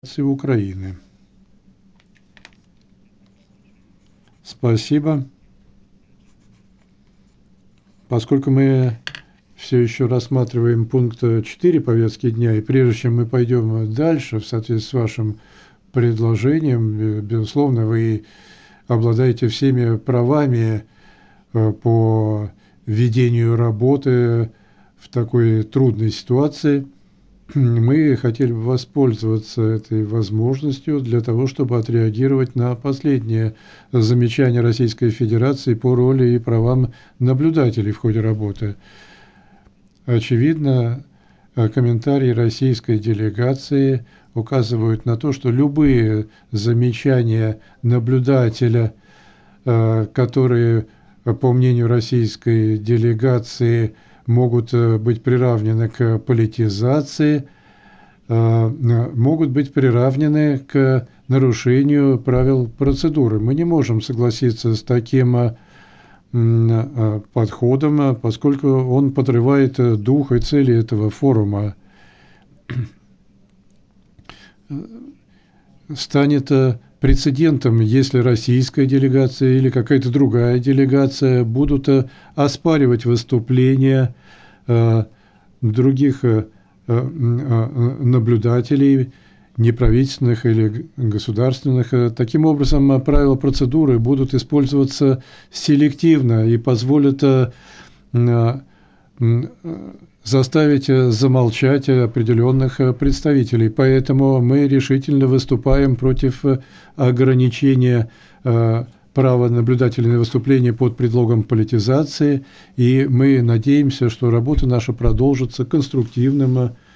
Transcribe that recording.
Украины. Спасибо. Поскольку мы все еще рассматриваем пункт 4 повестки дня, и прежде чем мы пойдем дальше, в соответствии с вашим предложением, безусловно, вы обладаете всеми правами по ведению работы в такой трудной ситуации. Мы хотели бы воспользоваться этой возможностью для того, чтобы отреагировать на последнее замечание Российской Федерации по роли и правам наблюдателей в ходе работы. Очевидно, комментарии российской делегации указывают на то, что любые замечания наблюдателя, которые, по мнению российской делегации, могут быть приравнены к политизации, могут быть приравнены к нарушению правил процедуры. Мы не можем согласиться с таким подходом, поскольку он подрывает дух и цели этого форума. Станет прецедентом, если российская делегация или какая-то другая делегация будут оспаривать выступления других наблюдателей, неправительственных или государственных. Таким образом, правила процедуры будут использоваться селективно и позволят заставить замолчать определенных представителей. Поэтому мы решительно выступаем против ограничения права наблюдателей на выступление под предлогом политизации, и мы надеемся, что работа наша продолжится конструктивным